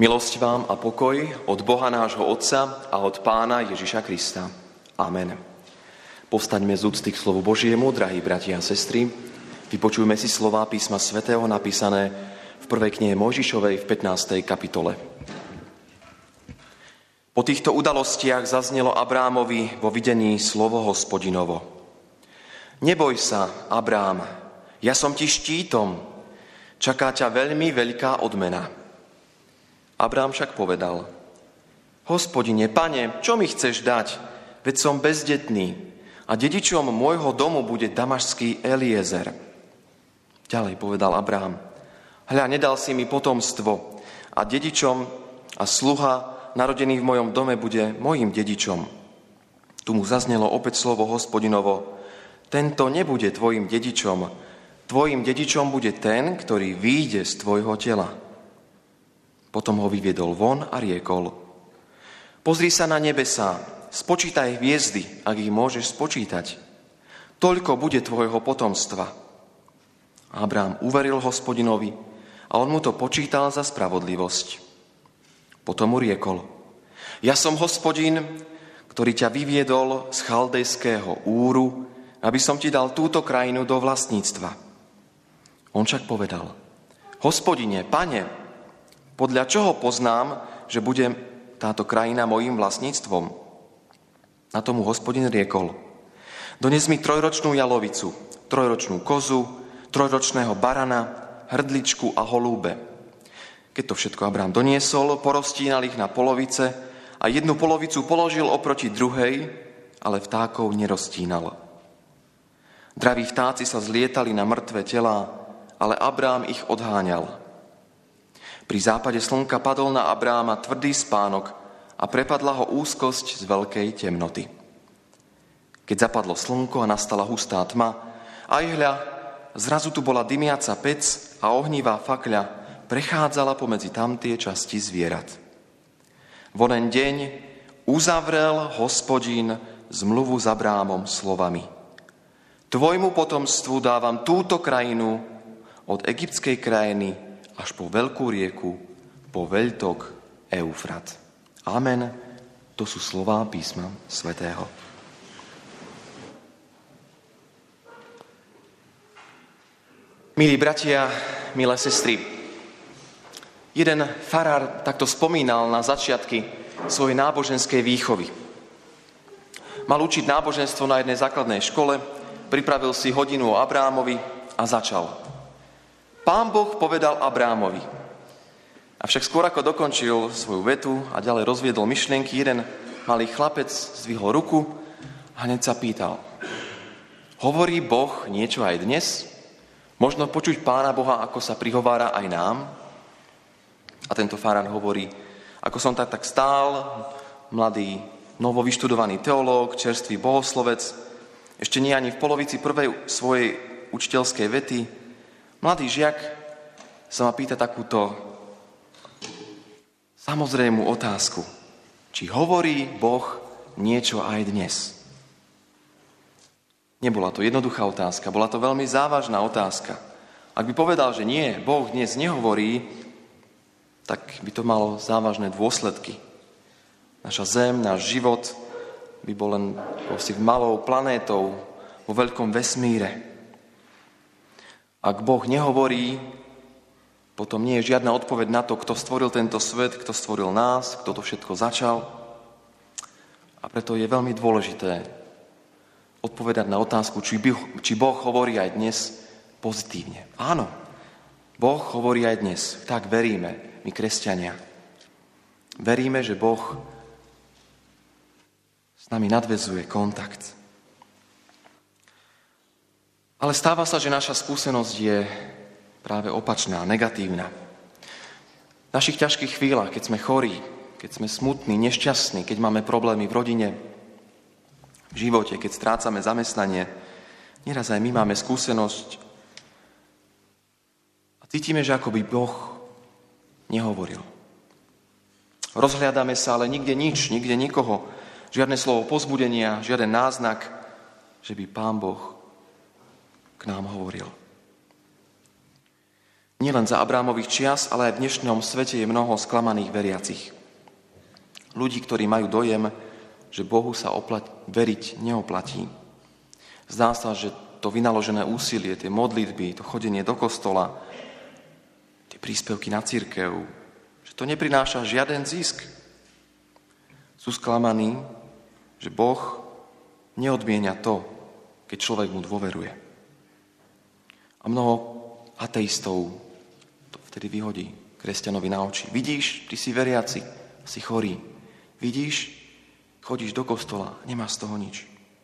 Milosť vám a pokoj od Boha nášho Otca a od Pána Ježiša Krista. Amen. Povstaňme z úcty k slovu Božiemu, drahí bratia a sestry. Vypočujme si slová písma svätého napísané v prvej knihe Mojžišovej v 15. kapitole. Po týchto udalostiach zaznelo Abrámovi vo videní slovo Hospodinovo. Neboj sa, Abrám, ja som ti štítom, čaká ťa veľmi veľká odmena. Abrám však povedal: Hospodine, Pane, čo mi chceš dať? Veď som bezdetný a dedičom môjho domu bude damašský Eliezer. Ďalej povedal Abrám: Hľa, nedal si mi potomstvo a dedičom a sluha narodený v mojom dome bude mojím dedičom. Tu mu zaznelo opäť slovo Hospodinovo: Tento nebude tvojim dedičom, tvojim dedičom bude ten, ktorý vyjde z tvojho tela. Potom ho vyviedol von a riekol: Pozri sa na nebesá, spočítaj hviezdy, ak ich môžeš spočítať. Toľko bude tvojho potomstva. Abrám uveril Hospodinovi a on mu to počítal za spravodlivosť. Potom mu riekol: Ja som Hospodin, ktorý ťa vyviedol z chaldejského Úru, aby som ti dal túto krajinu do vlastníctva. On však povedal: Hospodine, Pane, podľa čoho poznám, že bude táto krajina mojím vlastníctvom? Na tomu Hospodin riekol: Dones mi 3-ročnú jalovicu, 3-ročnú kozu, 3-ročného barana, hrdličku a holúbe. Keď to všetko Abrám doniesol, poroztínal ich na polovice a jednu polovicu položil oproti druhej, ale vtákov neroztínal. Draví vtáci sa zlietali na mŕtve telá, ale Abrám ich odháňal. Pri západe slnka padol na Abráma tvrdý spánok a prepadla ho úzkosť z veľkej temnoty. Keď zapadlo slnko a nastala hustá tma, aj hľa, zrazu tu bola dymiaca pec a ohnivá fakľa prechádzala pomedzi tamtie časti zvierat. V onen deň uzavrel Hospodin zmluvu s Abrámom slovami: Tvojmu potomstvu dávam túto krajinu od egyptskej krajiny až po veľkú rieku, po veľtok Eufrat. Amen. To sú slová písma svätého. Milí bratia, milé sestry, jeden farár takto spomínal na začiatky svojej náboženskej výchovy. Mal učiť náboženstvo na jednej základnej škole, pripravil si hodinu o Abrámovi a začal: Pán Boh povedal Abrámovi. Avšak skôr ako dokončil svoju vetu a ďalej rozviedol myšlienky, jeden malý chlapec zdvihol ruku a hneď sa pýtal: Hovorí Boh niečo aj dnes? Možno počuť Pána Boha, ako sa prihovára aj nám? A tento farár hovorí: Ako som tak stál, mladý, novovyštudovaný teológ, čerstvý bohoslovec, ešte nie ani v polovici prvej svojej učiteľskej vety, mladý žiak sa ma pýta takúto samozrejmú otázku: či hovorí Boh niečo aj dnes? Nebola to jednoduchá otázka, bola to veľmi závažná otázka. Ak by povedal, že nie, Boh dnes nehovorí, tak by to malo závažné dôsledky. Naša zem, náš život by bol len malou planétou vo veľkom vesmíre. Ak Boh nehovorí, potom nie je žiadna odpoveď na to, kto stvoril tento svet, kto stvoril nás, kto to všetko začal. A preto je veľmi dôležité odpovedať na otázku, či Boh hovorí aj dnes pozitívne. Áno, Boh hovorí aj dnes. Tak veríme, my kresťania. Veríme, že Boh s nami nadväzuje kontakt. Ale stáva sa, že naša skúsenosť je práve opačná, negatívna. V našich ťažkých chvíľach, keď sme chorí, keď sme smutní, nešťastní, keď máme problémy v rodine, v živote, keď strácame zamestnanie, nieraz aj my máme skúsenosť a cítime, že ako by Boh nehovoril. Rozhliadame sa, ale nikde nič, nikde nikoho, žiadne slovo povzbudenia, žiaden náznak, že by Pán Boh k nám hovoril. Nielen za Abrámových čias, ale aj v dnešnom svete je mnoho sklamaných veriacich. Ľudí, ktorí majú dojem, že Bohu sa veriť neoplatí. Zdá sa, že to vynaložené úsilie, tie modlitby, to chodenie do kostola, tie príspevky na cirkev, že to neprináša žiaden zisk. Sú sklamaní, že Boh neodmienia to, keď človek mu dôveruje. A mnoho ateistov to vtedy vyhodí kresťanovi na oči. Vidíš, ty si veriaci, si chorý. Vidíš, chodíš do kostola, nemáš z toho nič.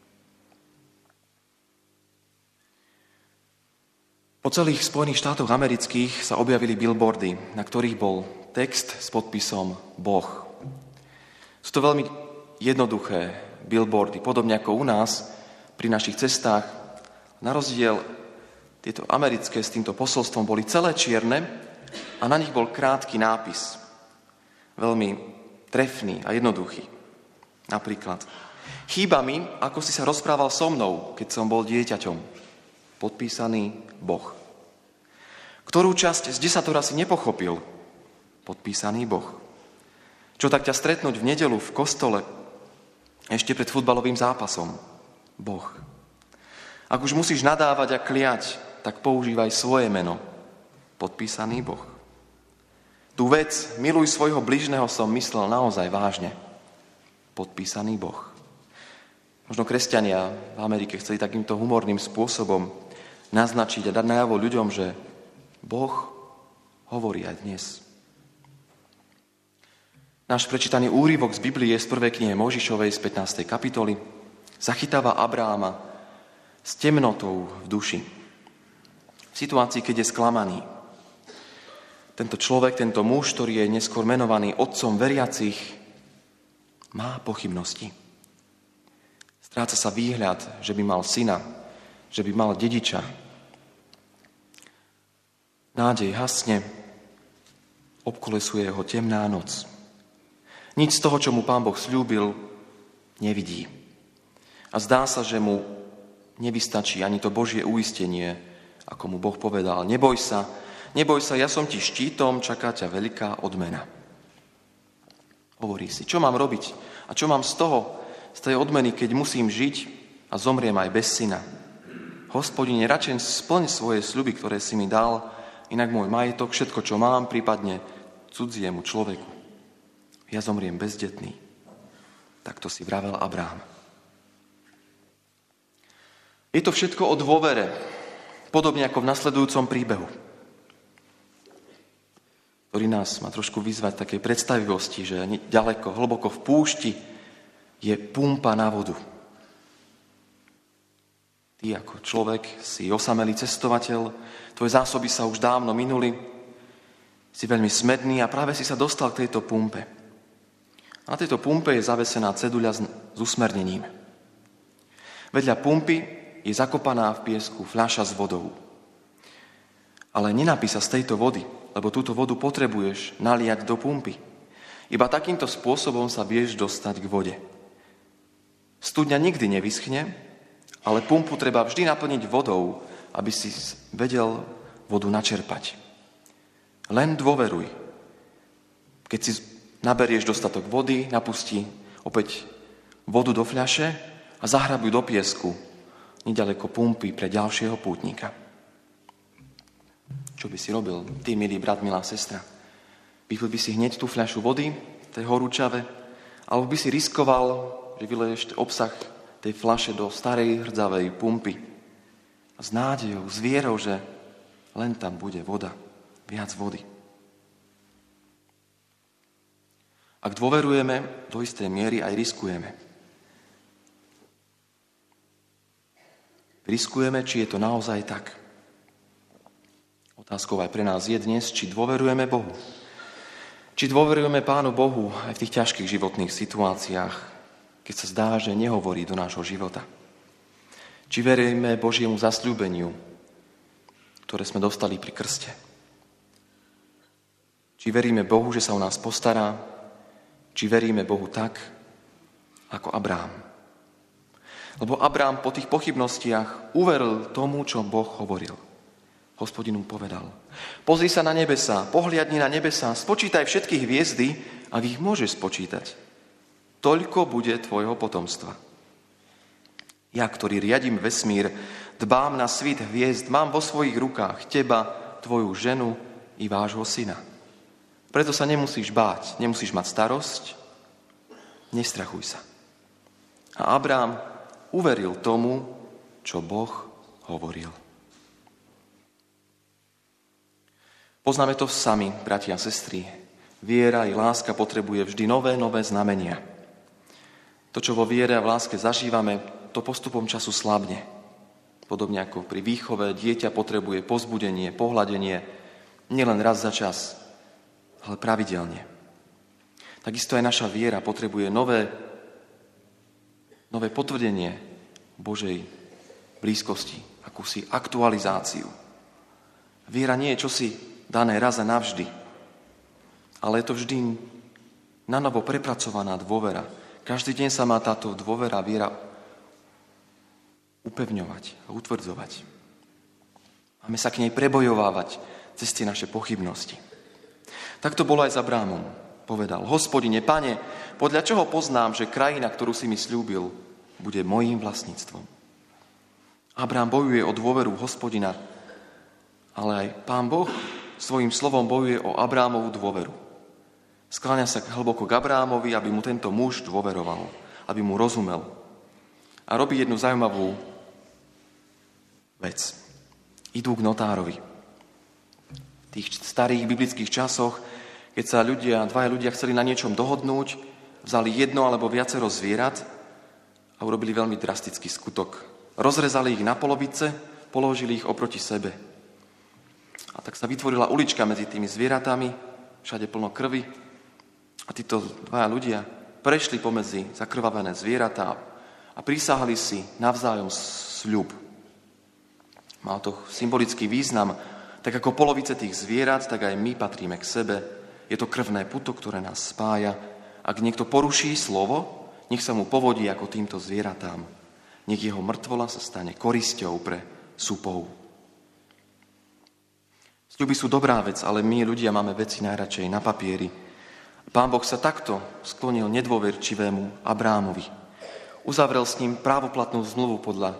Po celých Spojených štátoch amerických sa objavili billboardy, na ktorých bol text s podpisom Boh. Sú to veľmi jednoduché billboardy, podobne ako u nás pri našich cestách. Na rozdiel tieto americké s týmto posolstvom boli celé čierne a na nich bol krátky nápis. Veľmi trefný a jednoduchý. Napríklad: chýba mi, ako si sa rozprával so mnou, keď som bol dieťaťom. Podpísaný Boh. Ktorú časť z desatoro si nepochopil? Podpísaný Boh. Čo tak ťa stretnúť v nedeľu v kostole ešte pred futbalovým zápasom? Boh. Ak už musíš nadávať a kliať, tak používaj svoje meno. Podpísaný Boh. Tú vec, miluj svojho bližného, som myslel naozaj vážne. Podpísaný Boh. Možno kresťania v Amerike chceli takýmto humorným spôsobom naznačiť a dať najavo ľuďom, že Boh hovorí aj dnes. Náš prečítaný úryvok z Biblie z 1. knihy Mojžišovej z 15. kapitoly zachytáva Abráma s temnotou v duši. V situácii, keď je sklamaný. Tento človek, tento muž, ktorý je neskôr menovaný otcom veriacich, má pochybnosti. Stráca sa výhľad, že by mal syna, že by mal dediča. Nádej hasne, obkolesuje ho temná noc. Nič z toho, čo mu Pán Boh sľúbil, nevidí. A zdá sa, že mu nevystačí ani to Božie uistenie, ako mu Boh povedal: neboj sa, ja som ti štítom, čaká ťa veľká odmena. Hovorí si, čo mám robiť a čo mám z tej odmeny, keď musím žiť a zomriem aj bez syna. Hospodine, radšej splň svoje sľuby, ktoré si mi dal, inak môj majetok, všetko, čo mám, prípadne cudziemu človeku. Ja zomriem bezdetný. Takto si vravel Abrám. Je to všetko o dôvere, podobne ako v nasledujúcom príbehu, ktorý nás má trošku vyzvať takej predstavivosti, že ďaleko, hlboko v púšti je pumpa na vodu. Ty ako človek si osamelý cestovateľ, tvoje zásoby sa už dávno minuli, si veľmi smedný a práve si sa dostal k tejto pumpe. A na tejto pumpe je zavesená ceduľa s usmernením. Vedľa pumpy je zakopaná v piesku fľaša s vodou. Ale nenapí sa z tejto vody, lebo túto vodu potrebuješ naliať do pumpy. Iba takýmto spôsobom sa vieš dostať k vode. Studňa nikdy nevyschne, ale pumpu treba vždy naplniť vodou, aby si vedel vodu načerpať. Len dôveruj. Keď si naberieš dostatok vody, napustí opäť vodu do fľaše a zahrabuj do piesku nedaleko pumpy pre ďalšieho pútnika. Čo by si robil, ty, milý brat, milá sestra? Vypil by si hneď tú fľašu vody, tej horúčave, alebo by si riskoval, že vyleješ obsah tej fľaše do starej hrdzavej pumpy a s nádejou, s vierou, že len tam bude voda, viac vody. Ak dôverujeme, do istej miery aj riskujeme. Riskujeme, či je to naozaj tak. Otázkou aj pre nás je dnes, či dôverujeme Bohu. Či dôverujeme Pánu Bohu aj v tých ťažkých životných situáciách, keď sa zdá, že nehovorí do nášho života. Či veríme Božiemu zasľúbeniu, ktoré sme dostali pri krste. Či veríme Bohu, že sa o nás postará, či veríme Bohu tak, ako Abrám. Lebo Abrám po tých pochybnostiach uveril tomu, čo Boh hovoril. Hospodin mu povedal: Pozri sa na nebesá, pohliadni na nebesá, spočítaj všetky hviezdy, ak ich môžeš spočítať. Toľko bude tvojho potomstva. Ja, ktorý riadím vesmír, dbám na svit hviezd, mám vo svojich rukách teba, tvoju ženu i vášho syna. Preto sa nemusíš báť, nemusíš mať starosť, nestrachuj sa. A Abrám uveril tomu, čo Boh hovoril. Poznáme to sami, bratia a sestry. Viera i láska potrebuje vždy nové znamenia. To, čo vo viere a v láske zažívame, to postupom času slabne. Podobne ako pri výchove dieťa potrebuje povzbudenie, pohľadenie, nielen raz za čas, ale pravidelne. Takisto aj naša viera potrebuje nové potvrdenie Božej blízkosti, akúsi aktualizáciu. Viera nie je čosi dané raz a navždy, ale je to vždy nanovo prepracovaná dôvera. Každý deň sa má táto dôvera, viera upevňovať a utvrdzovať. Máme sa k nej prebojovávať cez tie naše pochybnosti. Tak to bolo aj s Abrámom. Povedal: Hospodine, Pane, podľa čoho poznám, že krajina, ktorú si mi sľúbil, bude mojím vlastníctvom? Abrám bojuje o dôveru Hospodina, ale aj Pán Boh svojím slovom bojuje o Abrámovu dôveru. Skláňa sa hlboko k Abrámovi, aby mu tento muž dôveroval, aby mu rozumel. A robí jednu zaujímavú vec. Idú k notárovi. V tých starých biblických časoch, keď sa dvaja ľudia chceli na niečom dohodnúť, vzali jedno alebo viacero zvierat a urobili veľmi drastický skutok. Rozrezali ich na polovice, položili ich oproti sebe. A tak sa vytvorila ulička medzi tými zvieratami, všade plno krvi. A títo dvaja ľudia prešli pomedzi zakrvavené zvieratá a prisahali si navzájom sľub. Mal to symbolický význam, tak ako polovice tých zvierat, tak aj my patríme k sebe. Je to krvné puto, ktoré nás spája. Ak niekto poruší slovo, nech sa mu povodí ako týmto zvieratám. Nech jeho mŕtvola sa stane korisťou pre súpov. Sľuby sú dobrá vec, ale my ľudia máme veci najradšej na papieri. Pán Boh sa takto sklonil nedôverčivému Abrámovi. Uzavrel s ním právoplatnú zmluvu podľa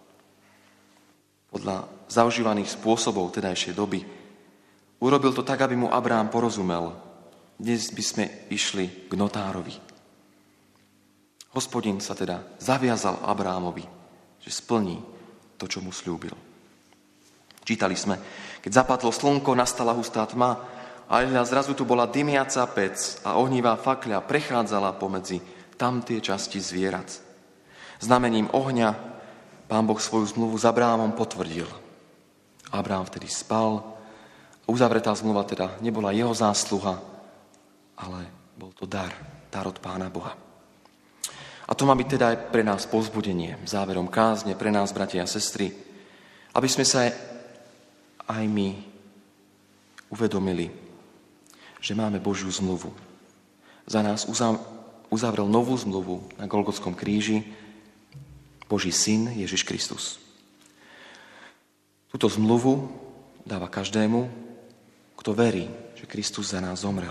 zaužívaných spôsobov tedajšej doby. Urobil to tak, aby mu Abrám porozumel. Dnes by sme išli k notárovi. Hospodin sa teda zaviazal Abrámovi, že splní to, čo mu sľúbil. Čítali sme, keď zapadlo slnko, nastala hustá tma a zrazu tu bola dymiaca pec a ohnivá fakľa prechádzala pomedzi tamtie časti zvierat. Znamením ohňa Pán Boh svoju zmluvu s Abrámom potvrdil. Abrám vtedy spal. Uzavretá zmluva teda nebola jeho zásluha, ale bol to dar od Pána Boha. A to má byť teda aj pre nás povzbudenie, záverom kázne, pre nás, bratia a sestry, aby sme sa aj my uvedomili, že máme Božiu zmluvu. Za nás uzavrel novú zmluvu na Golgotskom kríži Boží syn Ježiš Kristus. Túto zmluvu dáva každému, kto verí, že Kristus za nás zomrel.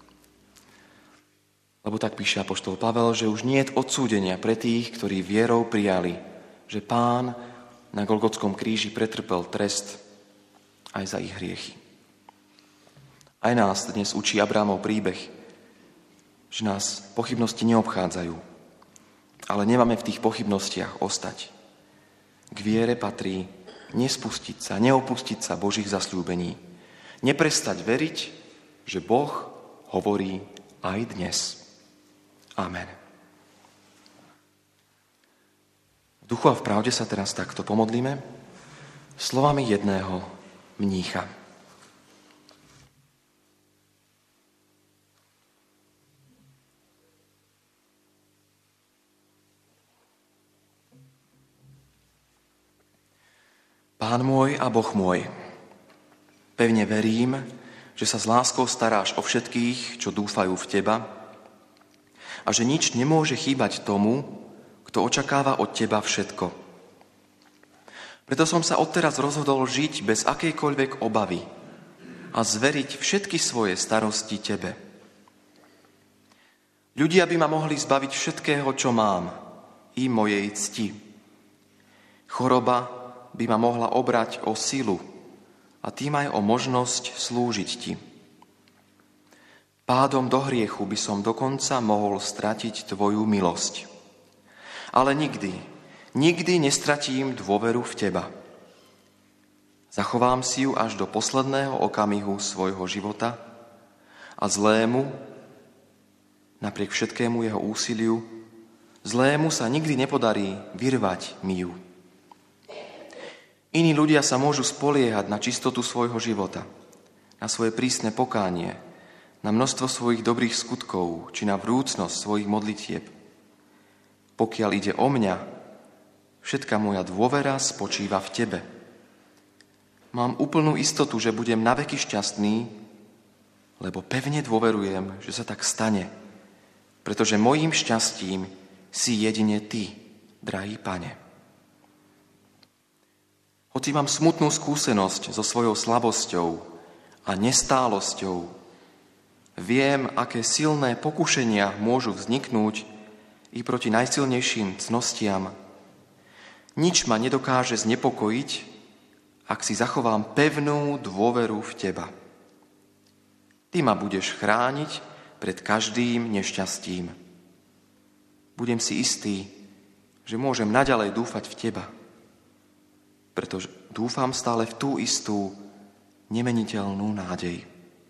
Lebo tak píše apoštol Pavel, že už nie je odsúdenia pre tých, ktorí vierou prijali, že Pán na Golgotskom kríži pretrpel trest aj za ich hriechy. Aj nás dnes učí Abrámov príbeh, že nás pochybnosti neobchádzajú, ale nemáme v tých pochybnostiach ostať. K viere patrí nespustiť sa, neopustiť sa Božích zasľúbení. Neprestať veriť, že Boh hovorí aj dnes. Amen. V duchu a v pravde sa teraz takto pomodlíme slovami jedného mnícha. Pán môj a Boh môj, pevne verím, že sa s láskou staráš o všetkých, čo dúfajú v Teba a že nič nemôže chýbať tomu, kto očakáva od Teba všetko. Preto som sa odteraz rozhodol žiť bez akejkoľvek obavy a zveriť všetky svoje starosti Tebe. Ľudia by ma mohli zbaviť všetkého, čo mám, i mojej cti. Choroba by ma mohla obrať o silu a tým aj o možnosť slúžiť Ti. Pádom do hriechu by som dokonca mohol stratiť Tvoju milosť. Ale nikdy nestratím dôveru v Teba. Zachovám si ju až do posledného okamihu svojho života a zlému, napriek všetkému jeho úsiliu, zlému sa nikdy nepodarí vyrvať mi ju. Iní ľudia sa môžu spoliehať na čistotu svojho života, na svoje prísne pokánie, na množstvo svojich dobrých skutkov či na vrúcnosť svojich modlitieb. Pokiaľ ide o mňa, všetka moja dôvera spočíva v Tebe. Mám úplnú istotu, že budem naveky šťastný, lebo pevne dôverujem, že sa tak stane, pretože mojím šťastím si jedine Ty, drahý Pane. Hoci mám smutnú skúsenosť so svojou slabosťou a nestálosťou, viem, aké silné pokušenia môžu vzniknúť i proti najsilnejším cnostiam. Nič ma nedokáže znepokojiť, ak si zachovám pevnú dôveru v Teba. Ty ma budeš chrániť pred každým nešťastím. Budem si istý, že môžem naďalej dúfať v Teba, pretože dúfam stále v tú istú nemeniteľnú nádej.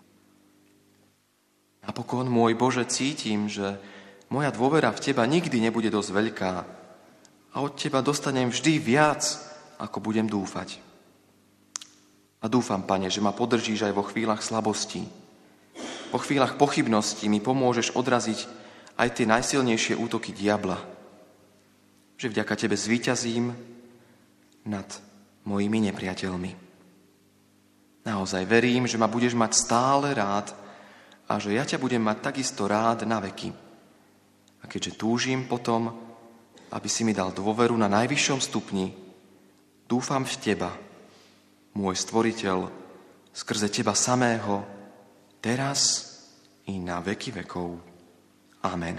Napokon, môj Bože, cítim, že moja dôvera v Teba nikdy nebude dosť veľká a od Teba dostanem vždy viac, ako budem dúfať. A dúfam, Pane, že ma podržíš aj vo chvíľach slabostí. Po chvíľach pochybností mi pomôžeš odraziť aj tie najsilnejšie útoky diabla. Že vďaka Tebe zvíťazím nad mojimi nepriateľmi. Naozaj verím, že ma budeš mať stále rád a že ja ťa budem mať takisto rád na veky. A keďže túžim potom, aby si mi dal dôveru na najvyššom stupni, dúfam v Teba, môj Stvoriteľ, skrze Teba samého, teraz i na veky vekov. Amen.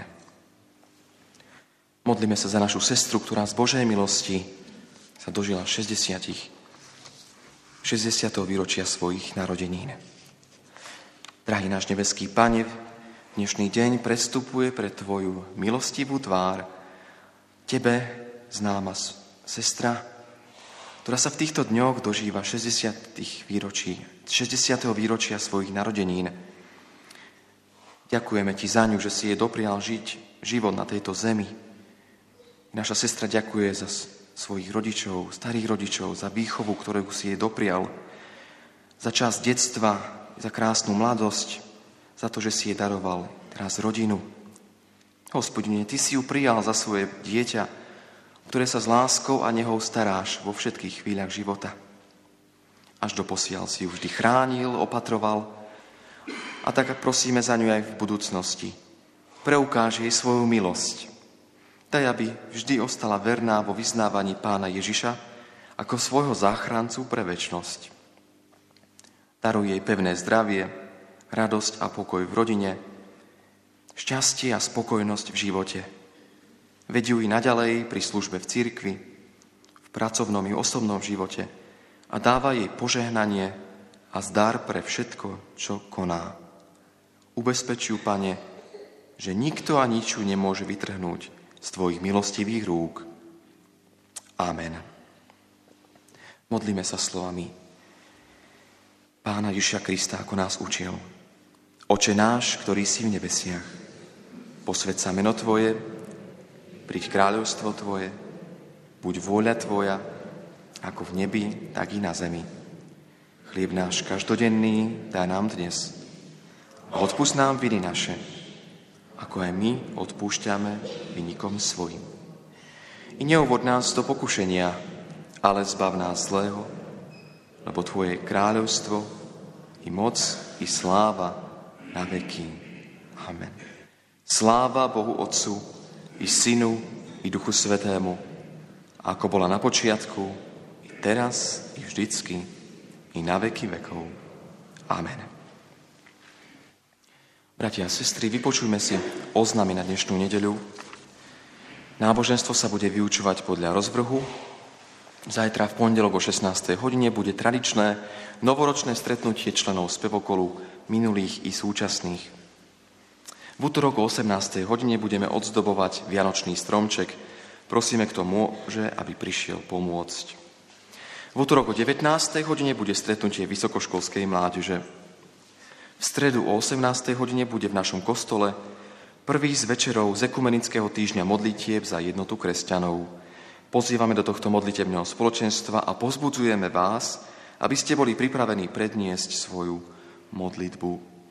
Modlíme sa za našu sestru, ktorá z Božej milosti sa dožila 60. výročia svojich narodenín. Drahý náš nebeský Pane, dnešný deň prestupuje pred Tvoju milostivú tvár Tebe známa sestra, ktorá sa v týchto dňoch dožíva 60. výročia svojich narodenín. Ďakujeme Ti za ňu, že si jej doprial žiť život na tejto zemi. Naša sestra ďakuje za svojich rodičov, starých rodičov, za výchovu, ktorú si jej doprial, za čas detstva, za krásnu mladosť, za to, že si jej daroval teraz rodinu. Hospodine, Ty si ju prijal za svoje dieťa, ktoré sa s láskou a nehou staráš vo všetkých chvíľach života. Až doposiaľ si ju vždy chránil, opatroval a tak prosíme za ňu aj v budúcnosti. Preukáž jej svoju milosť. Daj, aby vždy ostala verná vo vyznávaní Pána Ježiša ako svojho záchrancu pre večnosť. Daruj jej pevné zdravie, radosť a pokoj v rodine, šťastie a spokojnosť v živote. Veď ju i naďalej pri službe v cirkvi, v pracovnom i osobnom živote a dáva jej požehnanie a zdar pre všetko, čo koná. Ubezpeč ju, Pane, že nikto a nič ju nemôže vytrhnúť z Tvojich milostivých rúk. Amen. Modlíme sa slovami Pána Ježiša Krista, ako nás učil. Oče náš, ktorý si v nebesiach, posväť sa meno Tvoje, príď kráľovstvo Tvoje, buď vôľa Tvoja, ako v nebi, tak i na zemi. Chlieb náš každodenný daj nám dnes. A odpusť nám viny naše, ako aj my odpúšťame vinníkom svojim. I neuvod nás do pokušenia, ale zbav nás zlého, lebo Tvoje kráľovstvo, i moc, i sláva na veky. Amen. Sláva Bohu Otcu, i Synu, i Duchu Svätému, ako bola na počiatku, i teraz, i vždycky, i na veky vekov. Amen. Bratia a sestry, vypočujme si oznamy na dnešnú nedeľu. Náboženstvo sa bude vyučovať podľa rozvrhu. Zajtra v pondelok o 16. hodine bude tradičné novoročné stretnutie členov spevokolu minulých i súčasných. V utorok o 18. hodine budeme odzdobovať vianočný stromček. Prosíme, kto môže, aby prišiel pomôcť. V utorok o 19. hodine bude stretnutie vysokoškolskej mládeže. V stredu o 18. hodine bude v našom kostole prvý z večerov z ekumenického týždňa modlitieb za jednotu kresťanov. Pozývame do tohto modlitebného spoločenstva a povzbudzujeme vás, aby ste boli pripravení predniesť svoju modlitbu.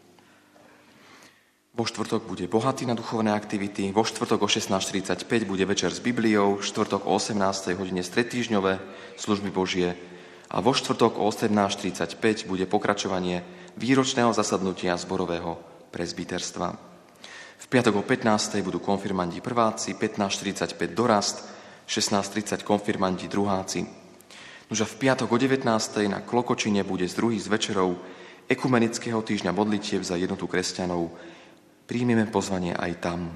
Vo štvrtok bude bohatý na duchovné aktivity, vo štvrtok o 16.45 bude večer s Bibliou, v štvrtok o 18. hodine stredtýždňové služby Božie a vo štvrtok o 18.45 bude pokračovanie výročného zasadnutia zborového presbyterstva. V piatok o 15.00 budú konfirmandi prváci, 15.45 dorast, 16.30 konfirmandi druháci. Nože v piatok o 19.00 na Klokočine bude z druhých z večerov ekumenického týždňa modlitieb za jednotu kresťanov. Príjmeme pozvanie aj tam.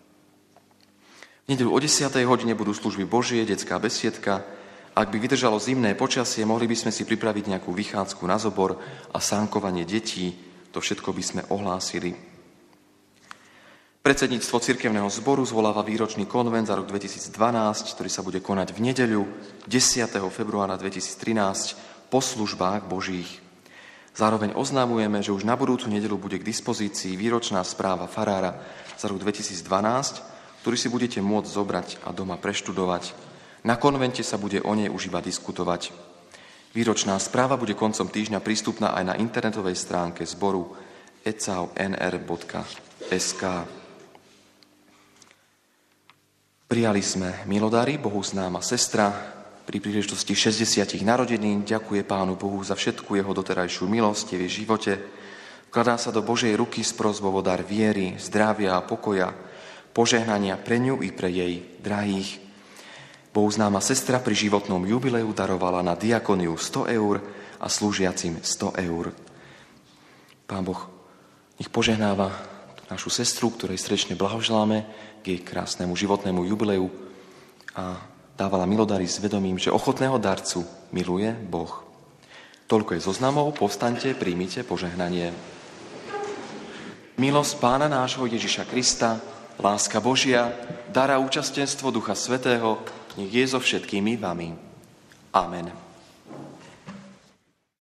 V nedeľu o 10. hodine budú služby Božie, detská besiedka. Ak by vydržalo zimné počasie, mohli by sme si pripraviť nejakú vychádzku na zobor a sánkovanie detí. To všetko by sme ohlásili. Predsedníctvo cirkevného zboru zvoláva výročný konvent za rok 2012, ktorý sa bude konať v nedeľu 10. februára 2013 po službách Božích. Zároveň oznámujeme, že už na budúcu nedeľu bude k dispozícii výročná správa farára za rok 2012, ktorý si budete môcť zobrať a doma preštudovať. Na konvente sa bude o nej už iba diskutovať. Výročná správa bude koncom týždňa prístupná aj na internetovej stránke zboru ecaunr.sk. Prijali sme milodary, Bohu známa sestra, pri príležitosti 60 narodenín ďakuje Pánu Bohu za všetku jeho doterajšiu milosť v jej živote. Vkladá sa do Božej ruky s prosbou o dar viery, zdravia a pokoja, požehnania pre ňu i pre jej drahých. Bohu známa sestra pri životnom jubileu darovala na diakoniu 100 eur a slúžiacim 100 eur. Pán Boh nech požehnáva našu sestru, ktorej srdečne blahoželáme k jej krásnemu životnému jubileu a dávala milodary s vedomím, že ochotného darcu miluje Boh. Toľko je zoznamov, povstaňte, príjmite požehnanie. Milosť Pána nášho Ježiša Krista, láska Božia, dar a účastenstvo Ducha Svätého, nech je so všetkými vami. Amen.